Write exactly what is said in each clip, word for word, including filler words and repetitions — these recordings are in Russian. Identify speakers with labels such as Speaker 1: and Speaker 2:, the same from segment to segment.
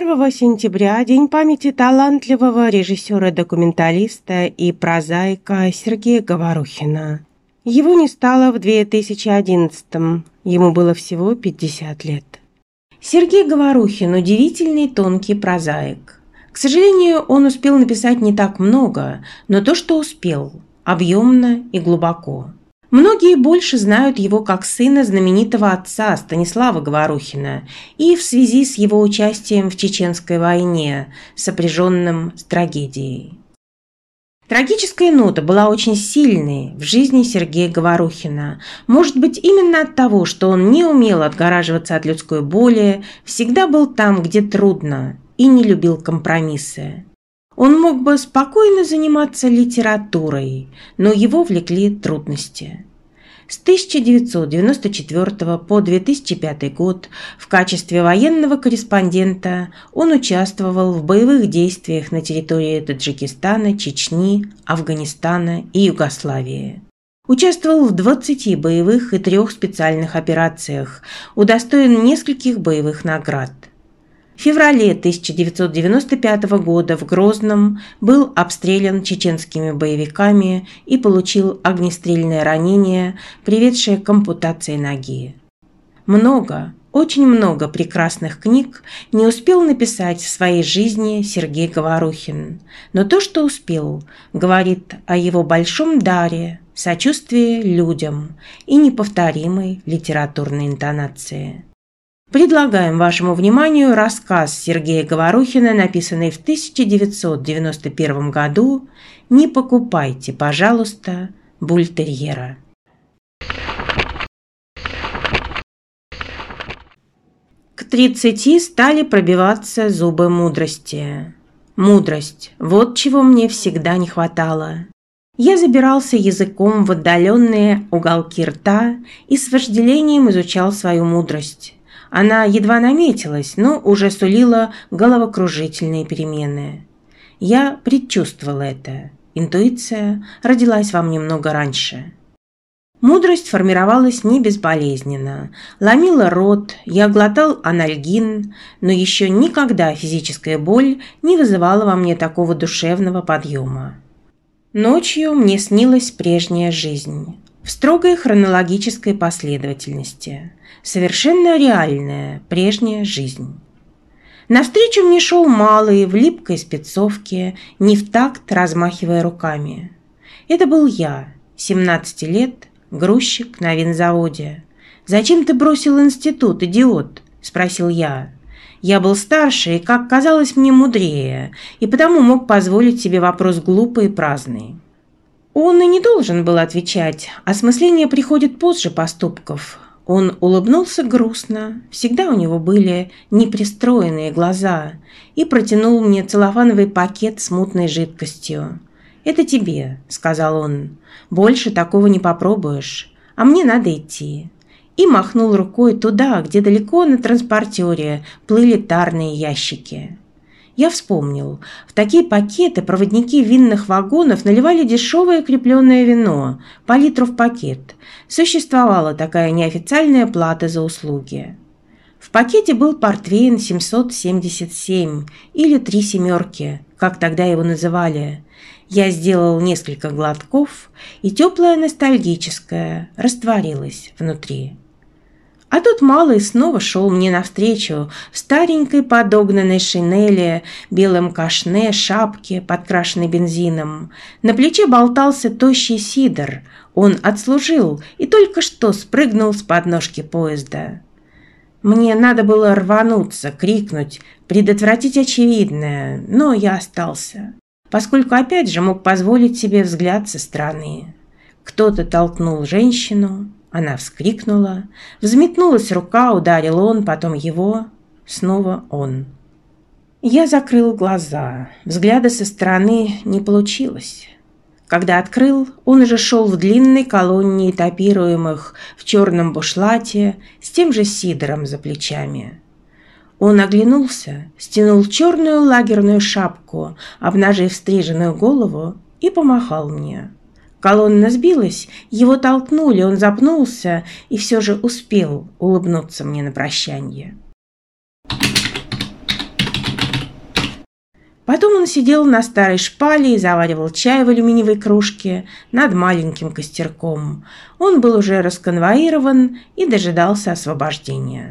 Speaker 1: первого сентября день памяти талантливого режиссера-документалиста и прозаика Сергея Говорухина. Его не стало в две тысячи одиннадцатом, ему было всего пятьдесят лет. Сергей Говорухин – удивительный тонкий прозаик. К сожалению, он успел написать не так много, но то, что успел, объемно и глубоко. Многие больше знают его как сына знаменитого отца Станислава Говорухина и в связи с его участием в Чеченской войне, сопряженным с трагедией. Трагическая нота была очень сильной в жизни Сергея Говорухина. Может быть, именно от того, что он не умел отгораживаться от людской боли, всегда был там, где трудно, и не любил компромиссы. Он мог бы спокойно заниматься литературой, но его влекли трудности. С тысяча девятьсот девяносто четвёртого по две тысячи пятый год в качестве военного корреспондента он участвовал в боевых действиях на территории Таджикистана, Чечни, Афганистана и Югославии. Участвовал в двадцати боевых и трех специальных операциях, удостоен нескольких боевых наград. В феврале тысяча девятьсот девяносто пятого года в Грозном был обстрелян чеченскими боевиками и получил огнестрельное ранение, приведшее к ампутации ноги. Много, очень много прекрасных книг не успел написать в своей жизни Сергей Говорухин, но то, что успел, говорит о его большом даре, сочувствии людям и неповторимой литературной интонации. Предлагаем вашему вниманию рассказ Сергея Говорухина, написанный в тысяча девятьсот девяносто первом году «Не покупайте, пожалуйста, бультерьера». К тридцати стали пробиваться зубы мудрости. Мудрость – вот чего мне всегда не хватало. Я забирался языком в отдаленные уголки рта и с вожделением изучал свою мудрость. Она едва наметилась, но уже сулила головокружительные перемены. Я предчувствовал это. Интуиция родилась во мне много раньше. Мудрость формировалась не безболезненно. Ломила рот, я глотал анальгин, но еще никогда физическая боль не вызывала во мне такого душевного подъема. Ночью мне снилась прежняя жизнь. В строгой хронологической последовательности. Совершенно реальная прежняя жизнь. Навстречу мне шел малый в липкой спецовке, не в такт размахивая руками. Это был я, семнадцати лет, грузчик на винзаводе. «Зачем ты бросил институт, идиот?» – спросил я. Я был старше и, как казалось мне, мудрее, и потому мог позволить себе вопрос глупый и праздный. Он и не должен был отвечать, осмысление приходит позже поступков. Он улыбнулся грустно, всегда у него были непристроенные глаза, и протянул мне целлофановый пакет с мутной жидкостью. «Это тебе», — сказал он, — «больше такого не попробуешь, а мне надо идти». И махнул рукой туда, где далеко на транспортере плыли тарные ящики. Я вспомнил, в такие пакеты проводники винных вагонов наливали дешевое крепленное вино, по литру в пакет. Существовала такая неофициальная плата за услуги. В пакете был портвейн семьсот семьдесят семь или «Три семерки», как тогда его называли. Я сделал несколько глотков, и теплое ностальгическое растворилось внутри. А тут малый снова шел мне навстречу в старенькой подогнанной шинели, белом кашне, шапке, подкрашенной бензином. На плече болтался тощий сидор. Он отслужил и только что спрыгнул с подножки поезда. Мне надо было рвануться, крикнуть, предотвратить очевидное, но я остался, поскольку опять же мог позволить себе взгляд со стороны. Кто-то толкнул женщину. Она вскрикнула, взметнулась рука, ударил он, потом его, снова он. Я закрыл глаза, взгляда со стороны не получилось. Когда открыл, он уже шел в длинной колонне этапируемых в черном бушлате с тем же сидором за плечами. Он оглянулся, стянул черную лагерную шапку, обнажив стриженную голову, и помахал мне. Колонна сбилась, его толкнули, он запнулся и все же успел улыбнуться мне на прощанье. Потом он сидел на старой шпале и заваривал чай в алюминиевой кружке над маленьким костерком. Он был уже расконвоирован и дожидался освобождения.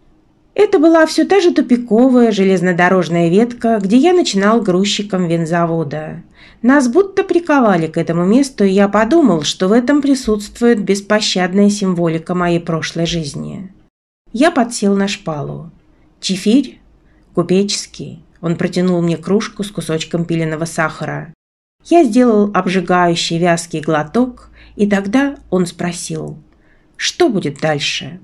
Speaker 1: Это была все та же тупиковая железнодорожная ветка, где я начинал грузчиком винзавода. Нас будто приковали к этому месту, и я подумал, что в этом присутствует беспощадная символика моей прошлой жизни. Я подсел на шпалу. Чефирь? Купеческий. Он протянул мне кружку с кусочком пиленого сахара. Я сделал обжигающий вязкий глоток, и тогда он спросил: «Что будет дальше?»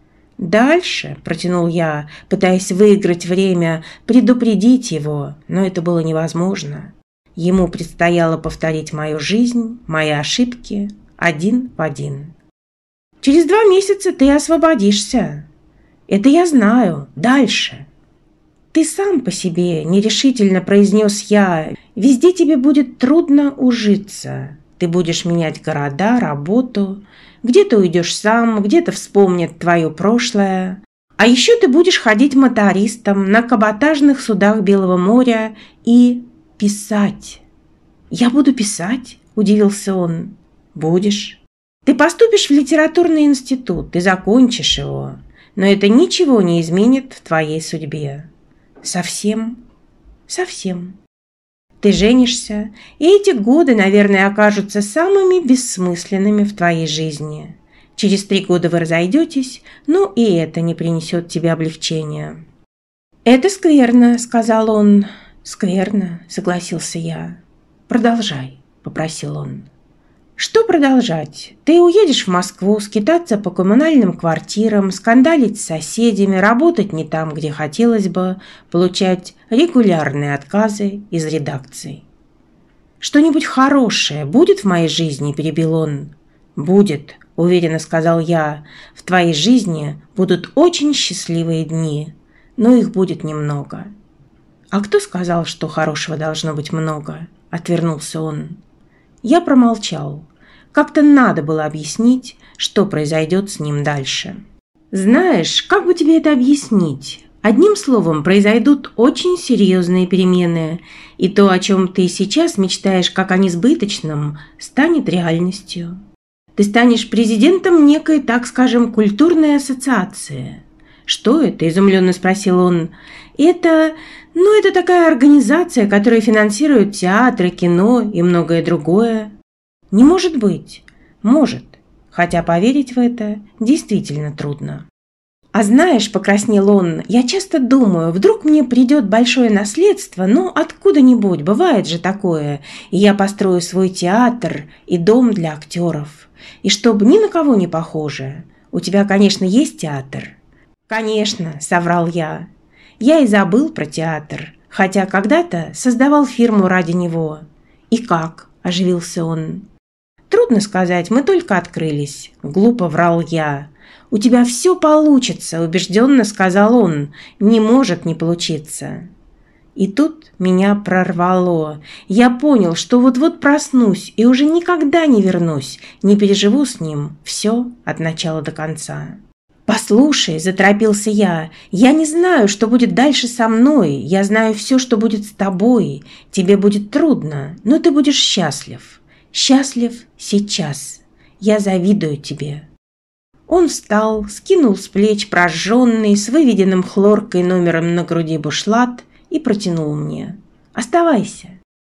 Speaker 1: «Дальше», – протянул я, пытаясь выиграть время, предупредить его, но это было невозможно. Ему предстояло повторить мою жизнь, мои ошибки, один в один. «Через два месяца ты освободишься. Это я знаю. Дальше». «Ты сам по себе», – нерешительно произнес я, – «везде тебе будет трудно ужиться. Ты будешь менять города, работу, где-то уйдешь сам, где-то вспомнят твое прошлое. А еще ты будешь ходить мотористом на каботажных судах Белого моря и писать». «Я буду писать?» – удивился он. «Будешь. Ты поступишь в литературный институт, ты закончишь его, но это ничего не изменит в твоей судьбе». «Совсем? Совсем. Ты женишься, и эти годы, наверное, окажутся самыми бессмысленными в твоей жизни. Через три года вы разойдетесь, но и это не принесет тебе облегчения». «Это скверно», – сказал он. «Скверно», – согласился я. «Продолжай», – попросил он. «Что продолжать? Ты уедешь в Москву, скитаться по коммунальным квартирам, скандалить с соседями, работать не там, где хотелось бы, получать регулярные отказы из редакций». «Что-нибудь хорошее будет в моей жизни?» – перебил он. «Будет», – уверенно сказал я. «В твоей жизни будут очень счастливые дни, но их будет немного». «А кто сказал, что хорошего должно быть много?» – отвернулся он. Я промолчал. Как-то надо было объяснить, что произойдет с ним дальше. «Знаешь, как бы тебе это объяснить? Одним словом, произойдут очень серьезные перемены, и то, о чем ты сейчас мечтаешь как о несбыточном, станет реальностью. Ты станешь президентом некой, так скажем, культурной ассоциации». «Что это?» – изумленно спросил он. «Это... ну, это такая организация, которая финансирует театры, кино и многое другое». «Не может быть». «Может. Хотя поверить в это действительно трудно». «А знаешь, — покраснел он, — я часто думаю, вдруг мне придет большое наследство, ну, откуда-нибудь, бывает же такое, и я построю свой театр и дом для актеров, и чтобы ни на кого не похоже. У тебя, конечно, есть театр?» «Конечно, — соврал я. Я и забыл про театр, хотя когда-то создавал фирму ради него». «И как?» – оживился он. «Трудно сказать, мы только открылись», – глупо врал я. «У тебя все получится», – убежденно сказал он. «Не может не получиться». И тут меня прорвало. Я понял, что вот-вот проснусь и уже никогда не вернусь, не переживу с ним все от начала до конца. «Послушай», – заторопился я, – «я не знаю, что будет дальше со мной, я знаю все, что будет с тобой. Тебе будет трудно, но ты будешь счастлив. Счастлив сейчас. Я завидую тебе». Он встал, скинул с плеч прожженный, с выведенным хлоркой номером на груди бушлат и протянул мне. «Оставайся».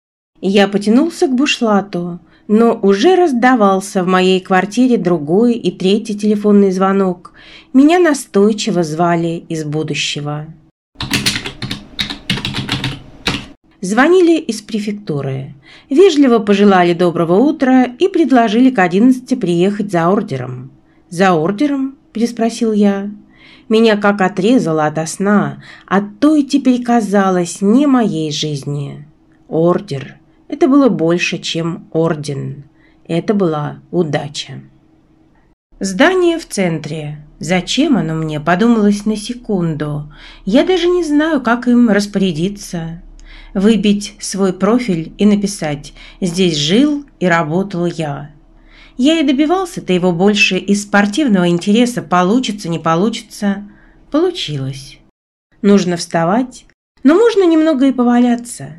Speaker 1: Я потянулся к бушлату, но уже раздавался в моей квартире другой и третий телефонный звонок. Меня настойчиво звали из будущего. Звонили из префектуры. Вежливо пожелали доброго утра и предложили к одиннадцати приехать за ордером. «За ордером?» – переспросил я. Меня как отрезало ото сна, от той теперь казалось не моей жизни. Ордер. Это было больше, чем орден. Это была удача. Здание в центре. Зачем оно мне, подумалось на секунду. Я даже не знаю, как им распорядиться. Выбить свой профиль и написать «Здесь жил и работал я». Я и добивался-то его больше из спортивного интереса, получится, не получится. Получилось. Нужно вставать, но можно немного и поваляться.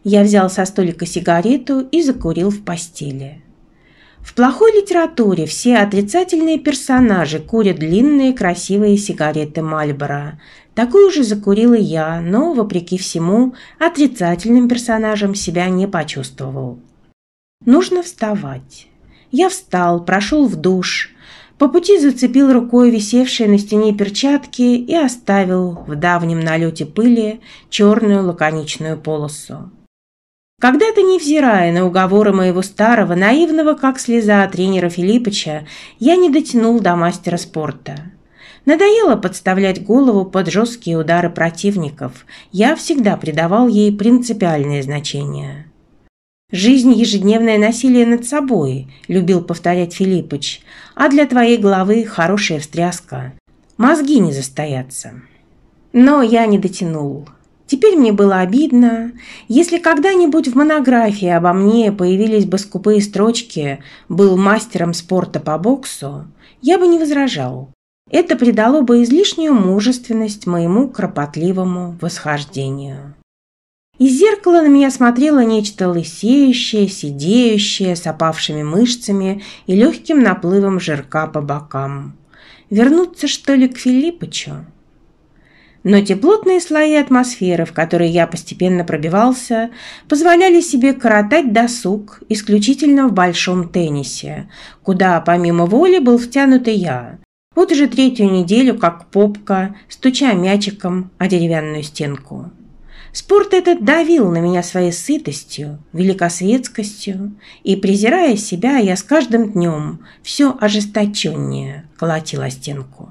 Speaker 1: Я взял со столика сигарету и закурил в постели. В плохой литературе все отрицательные персонажи курят длинные красивые сигареты Мальборо. Такую же закурил и я, но, вопреки всему, отрицательным персонажем себя не почувствовал. Нужно вставать. Я встал, прошел в душ, по пути зацепил рукой висевшие на стене перчатки и оставил в давнем налете пыли черную лаконичную полосу. Когда-то, невзирая на уговоры моего старого, наивного, как слеза, тренера Филиппыча, я не дотянул до мастера спорта. Надоело подставлять голову под жесткие удары противников, я всегда придавал ей принципиальное значение. «Жизнь – ежедневное насилие над собой», – любил повторять Филиппыч, «а для твоей головы хорошая встряска. Мозги не застоятся». Но я не дотянул. Теперь мне было обидно. Если когда-нибудь в монографии обо мне появились бы скупые строчки «был мастером спорта по боксу», я бы не возражал. Это придало бы излишнюю мужественность моему кропотливому восхождению. Из зеркала на меня смотрело нечто лысеющее, сидеющее, с опавшими мышцами и легким наплывом жирка по бокам. Вернуться, что ли, к Филиппычу? Но те плотные слои атмосферы, в которые я постепенно пробивался, позволяли себе коротать досуг исключительно в большом теннисе, куда, помимо воли, был втянут и я. Вот уже третью неделю, как попка, стуча мячиком о деревянную стенку. Спорт этот давил на меня своей сытостью, великосветскостью, и, презирая себя, я с каждым днем все ожесточеннее колотил о стенку.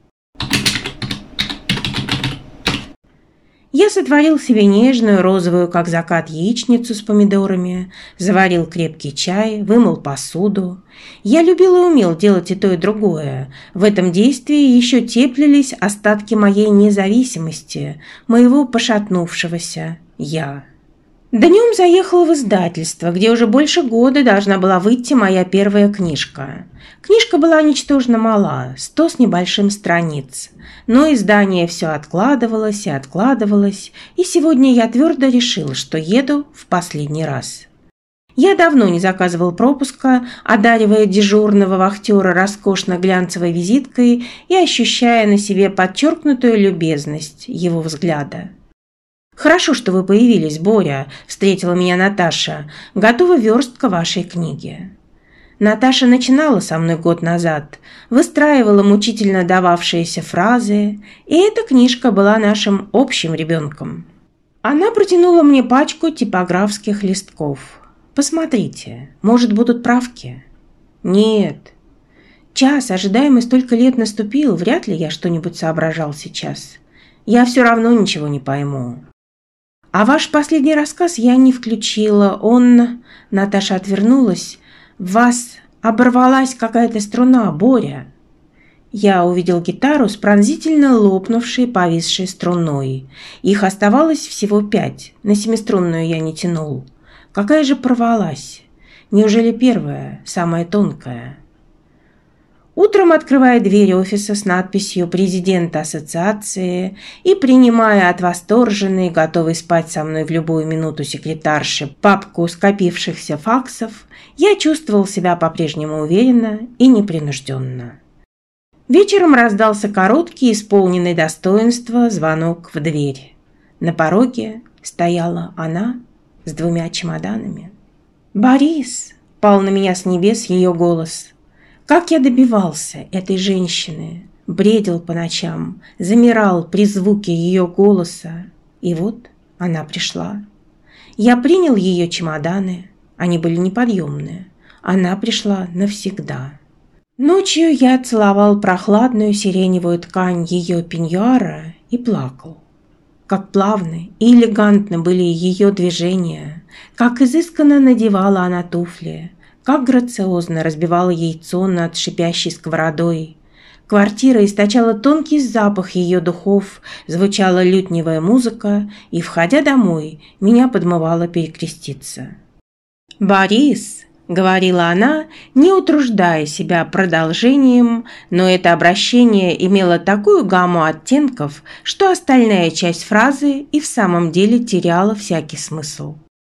Speaker 1: Я сотворил себе нежную, розовую, как закат, яичницу с помидорами, заварил крепкий чай, вымыл посуду. Я любил и умел делать и то, и другое. В этом действии еще теплились остатки моей независимости, моего пошатнувшегося «я». Днем заехала в издательство, где уже больше года должна была выйти моя первая книжка. Книжка была ничтожно мала, сто с небольшим страниц. Но издание все откладывалось и откладывалось, и сегодня я твердо решил, что еду в последний раз. Я давно не заказывал пропуска, одаривая дежурного вахтера роскошно глянцевой визиткой и ощущая на себе подчеркнутую любезность его взгляда. «Хорошо, что вы появились, Боря», – встретила меня Наташа. «Готова верстка вашей книги». Наташа начинала со мной год назад, выстраивала мучительно дававшиеся фразы, и эта книжка была нашим общим ребенком. Она протянула мне пачку типографских листков. «Посмотрите, может, будут правки?» «Нет. Час, ожидаемый столько лет, наступил, вряд ли я что-нибудь соображал сейчас. Я все равно ничего не пойму». «А ваш последний рассказ я не включила, он...» Наташа отвернулась. «В вас оборвалась какая-то струна, Боря». Я увидел гитару с пронзительно лопнувшей, повисшей струной. Их оставалось всего пять, на семиструнную я не тянул. Какая же порвалась? Неужели первая, самая тонкая? Утром, открывая дверь офиса с надписью «Президент ассоциации» и принимая от восторженной, готовой спать со мной в любую минуту секретарши папку скопившихся факсов, я чувствовал себя по-прежнему уверенно и непринужденно. Вечером раздался короткий, исполненный достоинства звонок в дверь. На пороге стояла она с двумя чемоданами. «Борис!» – пал на меня с небес ее голос. Как я добивался этой женщины, бредил по ночам, замирал при звуке ее голоса. И вот она пришла. Я принял ее чемоданы, они были неподъемные. Она пришла навсегда. Ночью я целовал прохладную сиреневую ткань ее пеньюара и плакал. Как плавны и элегантны были ее движения, как изысканно надевала она туфли, как грациозно разбивала яйцо над шипящей сковородой. Квартира источала тонкий запах ее духов, звучала лютневая музыка, и, входя домой, меня подмывало перекреститься. «Борис!» – говорила она, не утруждая себя продолжением, но это обращение имело такую гамму оттенков, что остальная часть фразы и в самом деле теряла всякий смысл.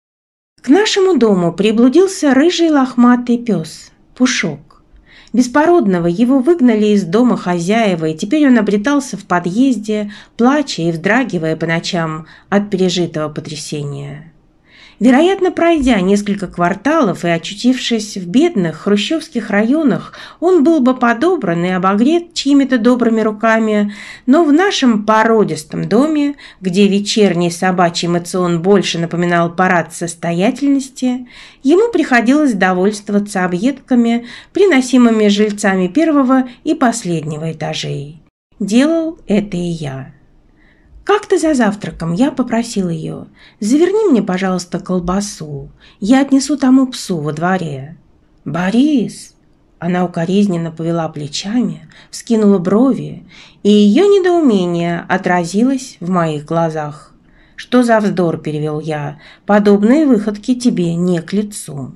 Speaker 1: К нашему дому приблудился рыжий лохматый пес Пушок. Беспородного его выгнали из дома хозяева, и теперь он обретался в подъезде, плача и вздрагивая по ночам от пережитого потрясения. Вероятно, пройдя несколько кварталов и очутившись в бедных хрущевских районах, он был бы подобран и обогрет чьими-то добрыми руками, но в нашем породистом доме, где вечерний собачий мацион больше напоминал парад состоятельности, ему приходилось довольствоваться объедками, приносимыми жильцами первого и последнего этажей. Делал это и я. Как-то за завтраком я попросил ее: «Заверни мне, пожалуйста, колбасу, я отнесу тому псу во дворе». «Борис!» Она укоризненно повела плечами, вскинула брови, и ее недоумение отразилось в моих глазах. «Что за вздор?» – перевел я. «Подобные выходки тебе не к лицу».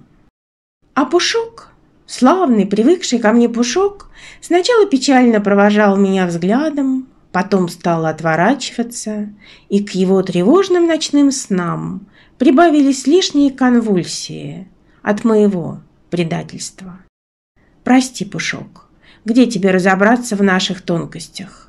Speaker 1: А Пушок, славный, привыкший ко мне Пушок, сначала печально провожал меня взглядом, потом стал отворачиваться, и к его тревожным ночным снам прибавились лишние конвульсии от моего предательства. «Прости, Пушок, где тебе разобраться в наших тонкостях?»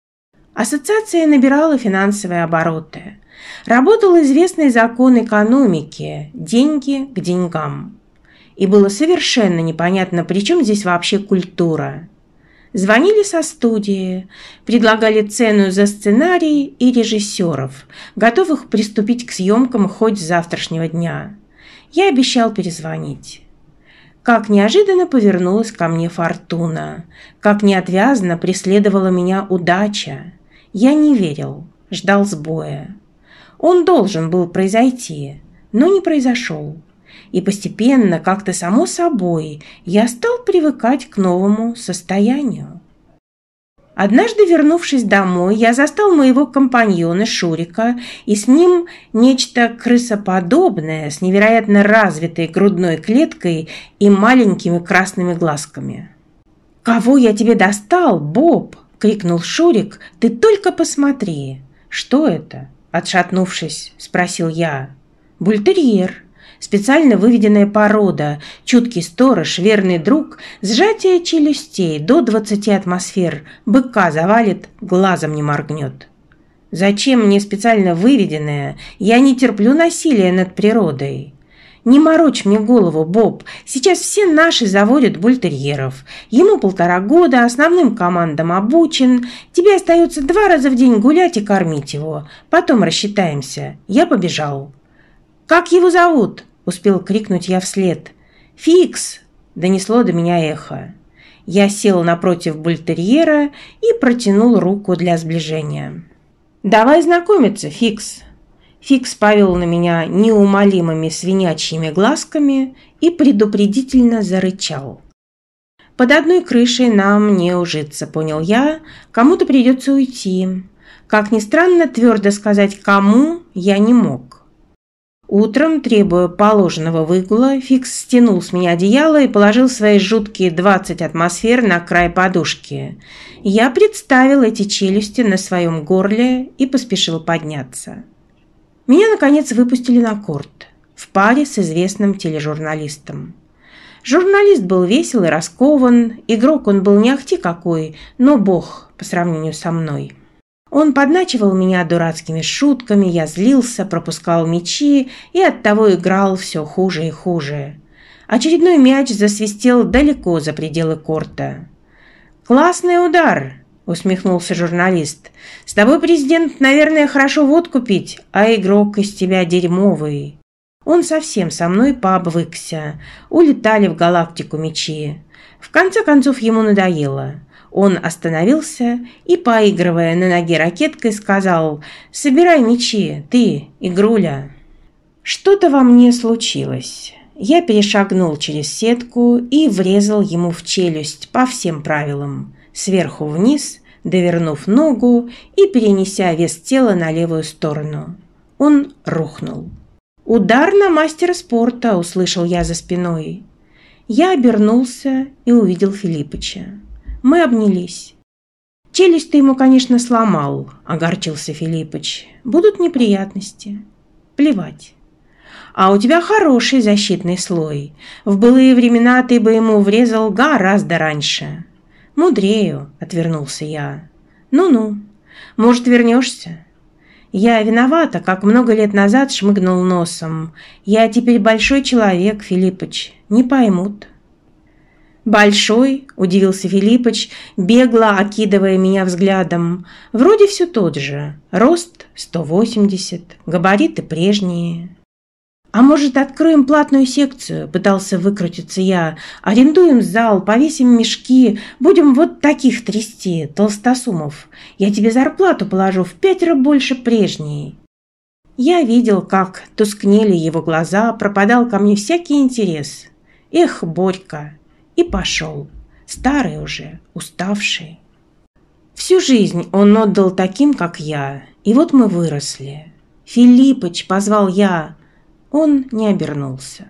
Speaker 1: Ассоциация набирала финансовые обороты. Работал известный закон экономики – деньги к деньгам. И было совершенно непонятно, при чем здесь вообще культура. Звонили со студии, предлагали цену за сценарий и режиссеров, готовых приступить к съемкам хоть с завтрашнего дня. Я обещал перезвонить. Как неожиданно повернулась ко мне фортуна, как неотвязно преследовала меня удача. Я не верил, ждал сбоя. Он должен был произойти, но не произошел. И постепенно, как-то само собой, я стал привыкать к новому состоянию. Однажды, вернувшись домой, я застал моего компаньона Шурика, и с ним нечто крысоподобное, с невероятно развитой грудной клеткой и маленькими красными глазками. «Кого я тебе достал, Боб?» – крикнул Шурик. «Ты только посмотри!» «Что это?» – отшатнувшись, спросил я. «Бультерьер. Специально выведенная порода, чуткий сторож, верный друг, сжатие челюстей до двадцати атмосфер, быка завалит, глазом не моргнет». «Зачем мне специально выведенная? Я не терплю насилия над природой». «Не морочь мне голову, Боб, сейчас все наши заводят бультерьеров. Ему полтора года, основным командам обучен, тебе остается два раза в день гулять и кормить его, потом рассчитаемся. Я побежал». «Как его зовут?» – успел крикнуть я вслед. «Фикс!» – донесло до меня эхо. Я сел напротив бультерьера и протянул руку для сближения. «Давай знакомиться, Фикс!» Фикс повел на меня неумолимыми свинячьими глазками и предупредительно зарычал. «Под одной крышей нам не ужиться», – понял я, – «кому-то придется уйти». Как ни странно, твердо сказать «кому» я не мог. Утром, требуя положенного выгула, Фикс стянул с меня одеяло и положил свои жуткие двадцать атмосфер на край подушки. Я представил эти челюсти на своем горле и поспешил подняться. Меня, наконец, выпустили на корт, в паре с известным тележурналистом. Журналист был весел и раскован, игрок он был не ахти какой, но бог по сравнению со мной. Он подначивал меня дурацкими шутками, я злился, пропускал мячи и оттого играл все хуже и хуже. Очередной мяч засвистел далеко за пределы корта. «Классный удар!» – усмехнулся журналист. «С тобой, президент, наверное, хорошо водку пить, а игрок из тебя дерьмовый». Он совсем со мной пообвыкся, улетали в галактику мячи. В конце концов ему надоело. Он остановился и, поигрывая на ноге ракеткой, сказал: «Собирай мячи, ты, игруля». Что-то во мне случилось. Я перешагнул через сетку и врезал ему в челюсть по всем правилам, сверху вниз, довернув ногу и перенеся вес тела на левую сторону. Он рухнул. «Удар на мастера спорта», – услышал я за спиной. Я обернулся и увидел Филиппыча. Мы обнялись. «Челюсть ты ему, конечно, сломал», – огорчился Филиппыч. «Будут неприятности. Плевать». А у тебя хороший защитный слой. В былые времена ты бы ему врезал гораздо раньше. Мудрею, отвернулся я. Ну-ну, может, вернешься? Я виновата, как много лет назад шмыгнул носом. Я теперь большой человек, Филиппыч, не поймут. «Большой?» – удивился Филиппыч, бегло окидывая меня взглядом. «Вроде все тот же. Рост сто восемьдесят, габариты прежние». «А может, откроем платную секцию?» – пытался выкрутиться я. «Арендуем зал, повесим мешки, будем вот таких трясти, толстосумов. Я тебе зарплату положу в пятеро больше прежней». Я видел, как тускнели его глаза, пропадал ко мне всякий интерес. «Эх, Борька!» И пошел, старый уже, уставший. Всю жизнь он отдал таким, как я, и вот мы выросли. «Филиппыч!» – позвал я. Он не обернулся.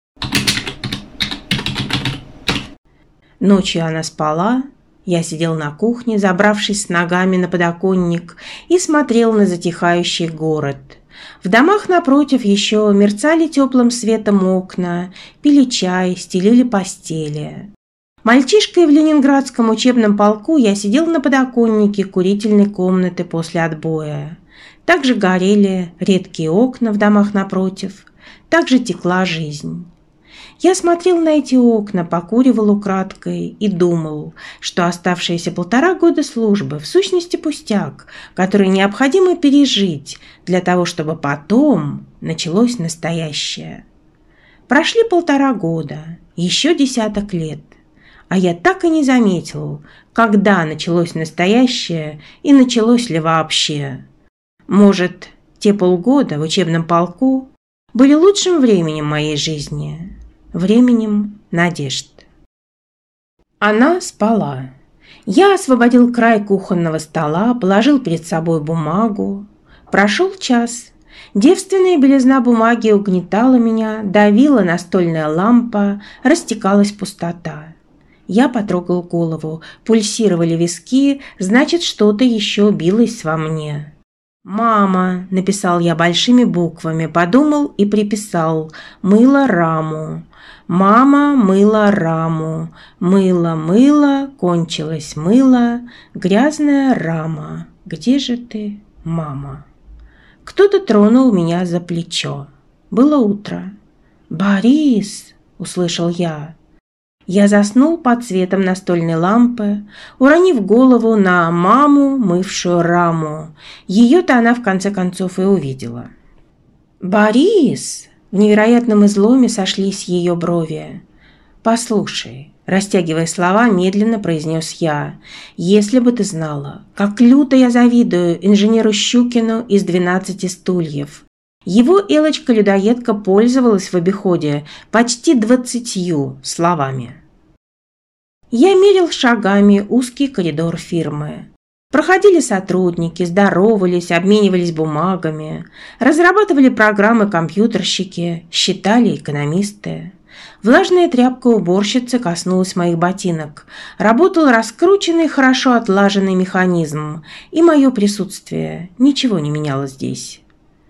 Speaker 1: Ночью она спала, я сидел на кухне, забравшись с ногами на подоконник, и смотрел на затихающий город. В домах напротив еще мерцали теплым светом окна, пили чай, стелили постели. Мальчишкой в ленинградском учебном полку я сидел на подоконнике курительной комнаты после отбоя. Также горели редкие окна в домах напротив, также текла жизнь. Я смотрел на эти окна, покуривал украдкой и думал, что оставшиеся полтора года службы в сущности пустяк, который необходимо пережить для того, чтобы потом началось настоящее. Прошли полтора года, еще десяток лет, а я так и не заметил, когда началось настоящее и началось ли вообще. Может, те полгода в учебном полку были лучшим временем моей жизни, временем надежд. Она спала. Я освободил край кухонного стола, положил перед собой бумагу. Прошел час. Девственная белизна бумаги угнетала меня, давила настольная лампа, растекалась пустота. Я потрогал голову, пульсировали виски, значит, что-то еще билось во мне. «Мама», – написал я большими буквами, подумал и приписал, «мыла раму». Мама мыла раму, мыло, мыло, кончилось мыло, грязная рама. Где же ты, мама? Кто-то тронул меня за плечо. Было утро. «Борис!» – услышал я. Я заснул под светом настольной лампы, уронив голову на маму, мывшую раму. Ее-то она в конце концов и увидела. «Борис!» В невероятном изломе сошлись ее брови. «Послушай», – растягивая слова, медленно произнес я, «если бы ты знала, как люто я завидую инженеру Щукину из «двенадцати стульев». Его Элочка-людоедка пользовалась в обиходе почти двадцатью словами». Я мерил шагами узкий коридор фирмы. Проходили сотрудники, здоровались, обменивались бумагами, разрабатывали программы компьютерщики, считали экономисты. Влажная тряпка уборщицы коснулась моих ботинок. Работал раскрученный, хорошо отлаженный механизм, и мое присутствие ничего не меняло здесь.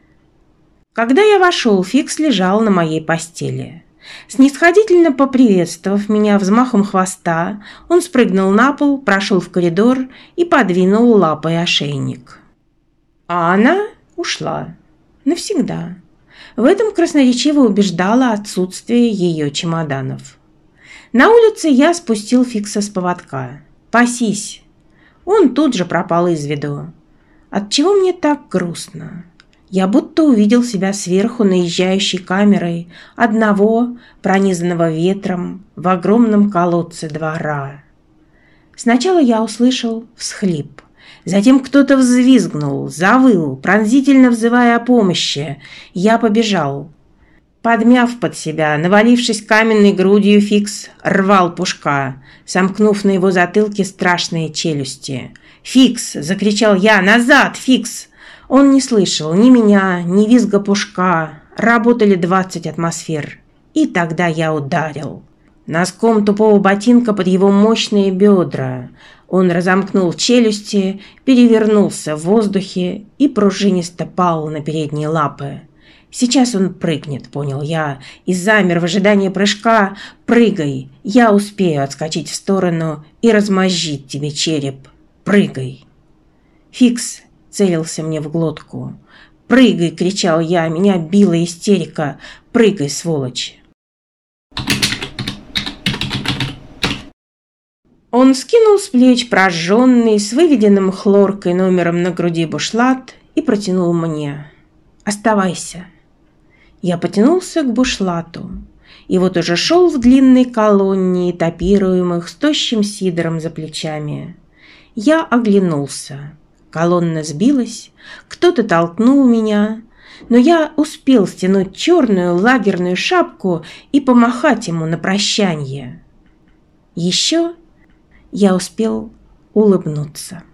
Speaker 1: Когда я вошел, Фикс лежал на моей постели. Снисходительно поприветствовав меня взмахом хвоста, он спрыгнул на пол, прошел в коридор и подвинул лапой ошейник. А она ушла. Навсегда. В этом красноречиво убеждало отсутствие ее чемоданов. На улице я спустил Фикса с поводка. «Пасись!» Он тут же пропал из виду. Отчего мне так грустно? Я будто увидел себя сверху наезжающей камерой одного, пронизанного ветром, в огромном колодце двора. Сначала я услышал всхлип. Затем кто-то взвизгнул, завыл, пронзительно взывая о помощи. Я побежал. Подмяв под себя, навалившись каменной грудью, Фикс рвал Пушка, сомкнув на его затылке страшные челюсти. «Фикс!» – закричал я. «Назад, Фикс!» Он не слышал ни меня, ни визга Пушка. Работали двадцать атмосфер. И тогда я ударил. Носком тупого ботинка под его мощные бедра. Он разомкнул челюсти, перевернулся в воздухе и пружинисто пал на передние лапы. Сейчас он прыгнет, понял я, и замер в ожидании прыжка. Прыгай, я успею отскочить в сторону и размозжить тебе череп. Прыгай. Фикс целился мне в глотку. «Прыгай!» – кричал я, меня била истерика. «Прыгай, сволочь!» Он скинул с плеч прожженный, с выведенным хлоркой номером на груди бушлат и протянул мне. «Оставайся». Я потянулся к бушлату, и вот уже шел в длинной колонне этапируемых с тощим сидором за плечами. Я оглянулся. Колонна сбилась, кто-то толкнул меня, но я успел стянуть черную лагерную шапку и помахать ему на прощанье. Еще я успел улыбнуться.